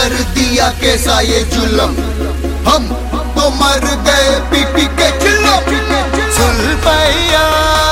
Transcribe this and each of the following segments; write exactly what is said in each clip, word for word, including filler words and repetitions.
कर दिया कैसा ये जुल्म, हम तो मर गए पी पी के चिल्लम। सुल्फैया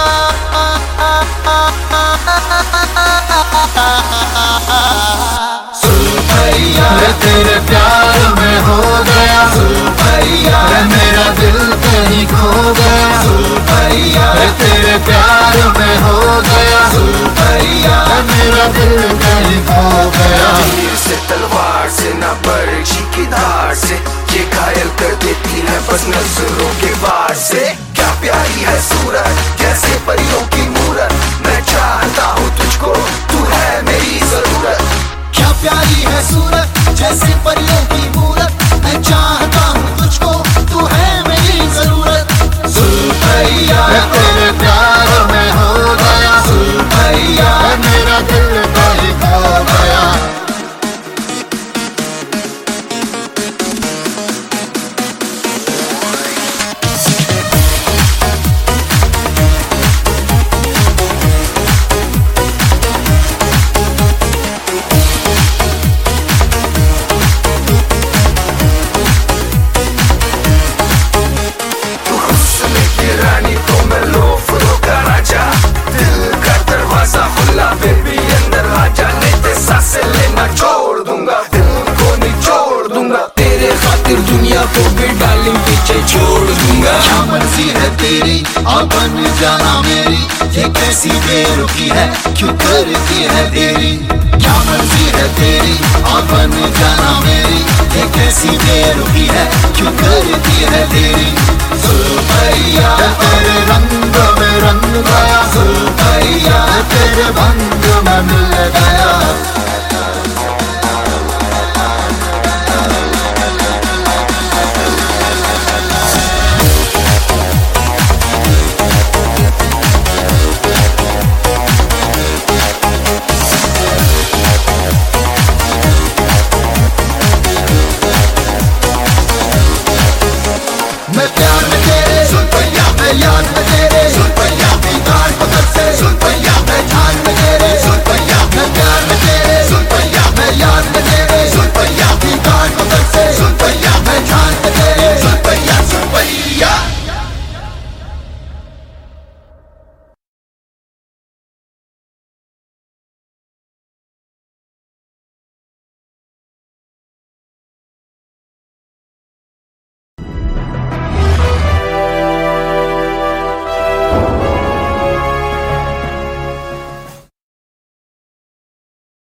सुल्फैया तेरे प्यार में हो गया, सुल्फैया मेरा दिल कहीं खो गया, सुल्फैया तेरे प्यार में हो गया, सुल्फैया मेरा दिल कहीं खो गया। तीर से तलवार से ना बर्छी की धार से, ये घायल कर देती है बस नजरों के वार से। क्या प्यारी है सूरत कैसे परियों की मूरत, मैं चाहता हूँ तुझको तू है मेरी जरूरत। क्या प्यारी है सूरत जैसे परियों की मूरत, मैं चाहता हूँ तुझको तू है मेरी जरूरत। सुल्फैया तेरे प्यार में हो गया, सुल्फैया मेरा दिल कहीं खो गया। दुनिया को भी डालिंग पीछे छोड़ दूंगा। क्या मर्जी है तेरी आ बन जाना मेरी, ये कैसी बेरुखी है क्यों करती है तेरी। क्या मर्जी है तेरी